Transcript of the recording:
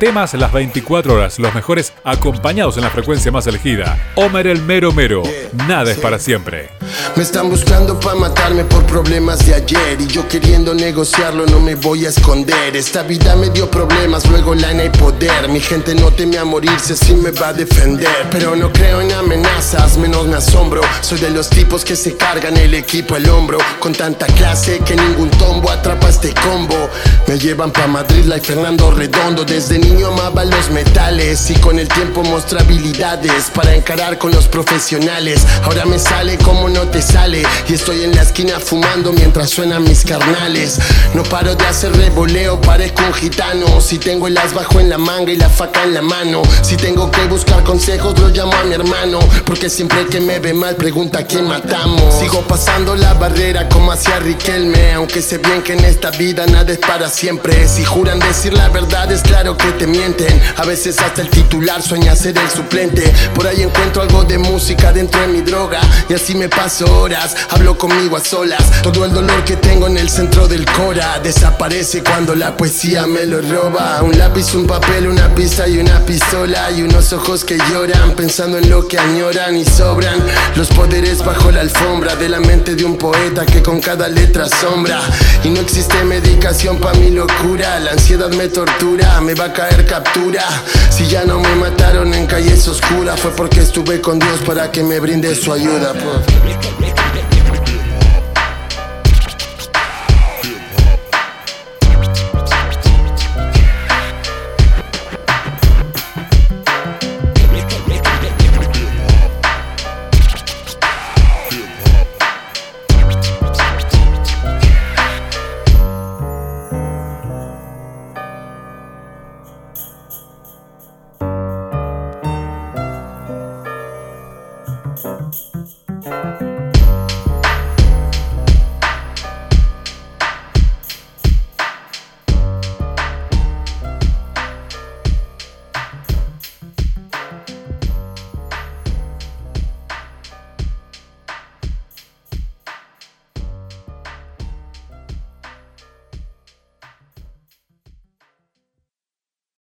temas las 24 horas, los mejores acompañados en la frecuencia más elegida. Homer el Mero Mero, nada es para siempre. Me están buscando para matarme por problemas de ayer, y yo queriendo negociarlo no me voy a esconder. Esta vida me dio problemas, luego lana y poder. Mi gente no teme a morirse, sí me va a defender. Pero no creo en amenazas, menos me asombro. Soy de los tipos que se cargan el equipo al hombro, con tanta clase que ningún tombo atrapa este combo. Me llevan pa' Madrid like Fernando Redondo. Desde niño amaba los metales y con el tiempo mostré habilidades para encarar con los profesionales. Ahora me sale como no te sale, y estoy en la esquina fumando mientras suenan mis carnales. No paro de hacer revoleo, parezco un gitano. Si tengo el as bajo en la manga y la faca en la mano. Si tengo que buscar consejos lo llamo a mi hermano, porque siempre que me ve mal pregunta a quién matamos. Sigo pasando la barrera como hacía Riquelme, aunque sé bien que en esta vida nada es para siempre. Si juran decir la verdad es claro que te mienten. A veces hasta el titular sueña ser el suplente. Por ahí encuentro algo de música dentro de mi droga, y así me paso horas, hablo conmigo a solas. Todo el dolor que tengo en el centro del cora desaparece cuando la poesía me lo roba. Un lápiz, un papel, una pizza y una pistola, y unos ojos que lloran pensando en lo que añoran y sobran. Los poderes bajo la alfombra de la mente de un poeta que con cada letra asombra. Y no existe medicación pa' mi locura, la ansiedad me tortura, me va a caer captura. Si ya no me mataron en calles oscuras fue porque estuve con Dios para que me brinde su ayuda, po.